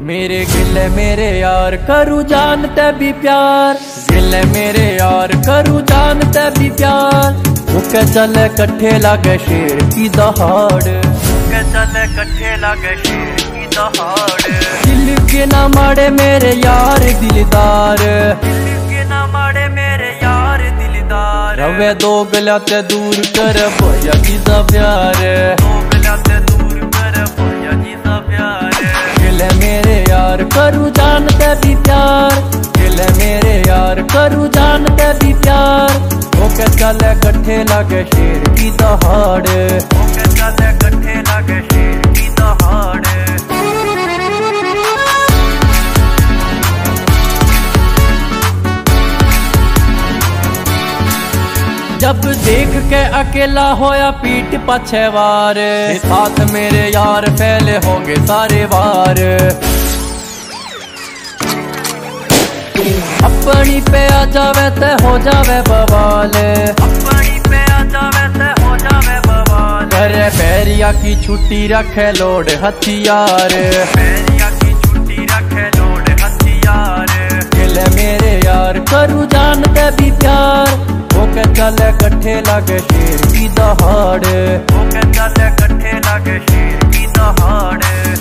मेरे गिले मेरे यार करूँ जानते भी प्यार, गिले मेरे यार करूँ जानते भी प्यार। मुके चले कट्ठे लागे शेर की दहाड़, मुके चले कट्ठे लागे शेर की दहाड़। दिल के ना मारे मेरे यार दिलदार, दिल के ना मारे मेरे यार दिलदार। रवे दो गला ते दूर कर भैया जी सा प्यार, दो गला ते दूर कर भैया जी सा प्यार। गिले मेरे यार करूँ जानते भी प्यार, गिले मेरे यार करूँ जानते भी प्यार। ओके चले कट्ठे लागे शेर की दहाड़, ओके चले कट्ठे लागे शेर की दहाड़। जब देख के अकेला होया पीठ पाछे वार, साथ मेरे यार फैले हो गए सारे वार। अपनी पे आ जावे ते हो जावे बवाल, अपनी पे आ जावे ते हो जावे बवाल। करे पैरिया की छुट्टी रखे लोड हथियार, पैरिया की छुट्टी रखे लोड हथियार। गिले मेरे यार करूँ जानते भी प्यार, ओके चले कट्ठे लागे शेर की दहाड़, ओके चले कट्ठे लागे शेर की दहाड़।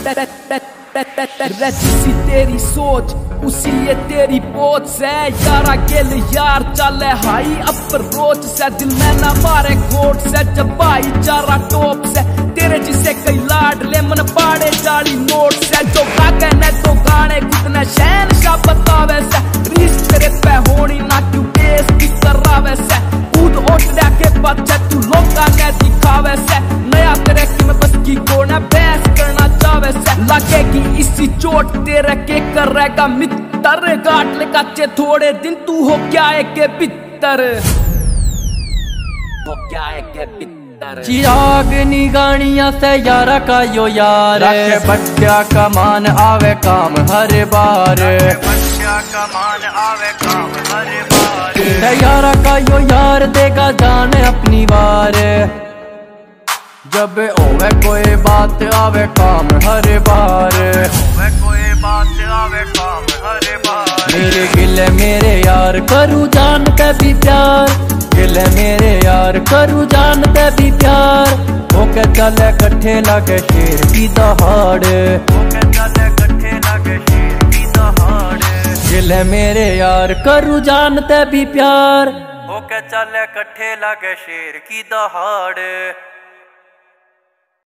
जिसी तेरी सोच उसी ये तेरी पोच से यारा गिल यार चले हाई अप्रोच से। दिल में ना मारे कोट से जब भाईचारा टॉप से। तेरे जिसे कई लाड ले मन पाड़े जाली नोट से। जो गाके ने तो गाने कितने शहनशाह बतावे से। रीस तेरे पे होनी ना क्यों केस की करावे से। कूद ओटड़ा के बच्चे तू लोगा ने दिखावे से। नया तेरे की मैं बस की को ना बहस करना चावे से। लगेगी इसी चोट तेरे के करेगा मित्र। गाट ले कच्चे थोड़े दिन तू हो क्या है के पितर, हो क्या है के पितर। चिराग निगानिया से यारा का यो यार, बच्चा का मान आवे काम हर बार, बच्चा का मान आवे काम हर बार। यारा का यो यार देगा जान अपनी बार। जब ओवे कोई बात आवे काम हर बार, ओवे कोई बात आवे काम हर बार। मेरे गिले मेरे यार करूँ जानते भी प्यार, गिले मेरे यार करूँ जानते भी प्यार। ओके चले कट्ठे लागे शेर की दहाड़, ओके चले कट्ठे लागे शेर की दहाड़। गिले मेरे यार करूँ जानते भी प्यार, ओके चले कट्ठे लागे शेर की दहाड़।